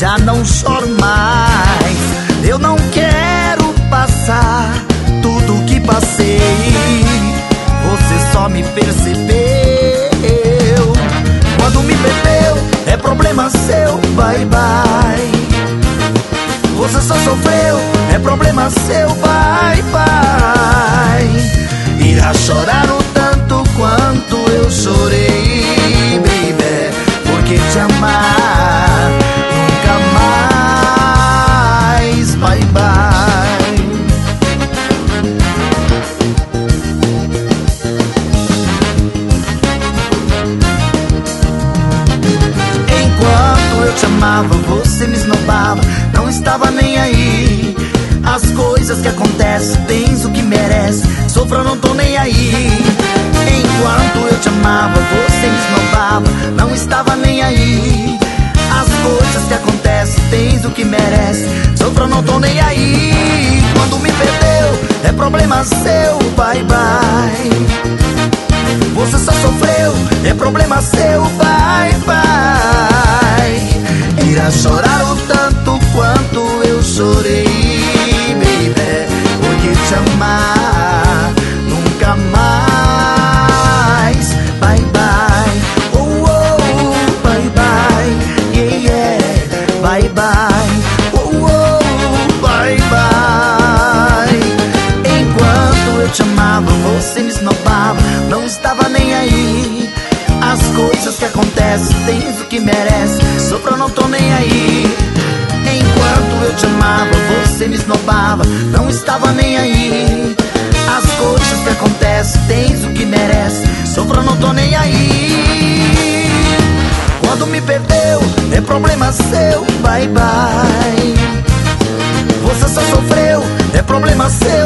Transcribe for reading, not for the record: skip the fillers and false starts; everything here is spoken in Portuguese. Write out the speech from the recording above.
já não choro mais. Eu não quero passar tudo que passei. Você só me percebeu. Quando me perdeu, é problema seu, bye bye. Você só sofreu, é problema seu, bye bye. Irá chorar o tanto quanto eu chorei, baby, porque te amar nunca mais, bye bye. Enquanto eu te amava, você me esnobava, não estava nem aí. As coisas que acontecem, tens o que merece, sofra, não tô nem aí. Enquanto eu te amava, você me esnobava, não estava nem aí. As coisas que acontecem, tens o que merece, sofra, não tô nem aí. Quando me perdeu, é problema seu, bye bye. Você só sofreu, é problema seu, bye bye. Irá chorar o tanto quanto eu chorei, baby, porque te amar nunca mais, bye bye. Oh, oh, bye bye, yeah, yeah, bye bye. Oh, oh, bye bye. Enquanto eu te amava, você me esnobava, não estava nem aí. As coisas que acontecem, tens o que merece, sofra, não tô nem aí. Enquanto eu te amava, você me esnobava, não estava nem aí. As coisas que acontecem, tens o que merece, sofra, não tô nem aí. Quando me perdeu, é problema seu, bye bye. Você só sofreu, é problema seu,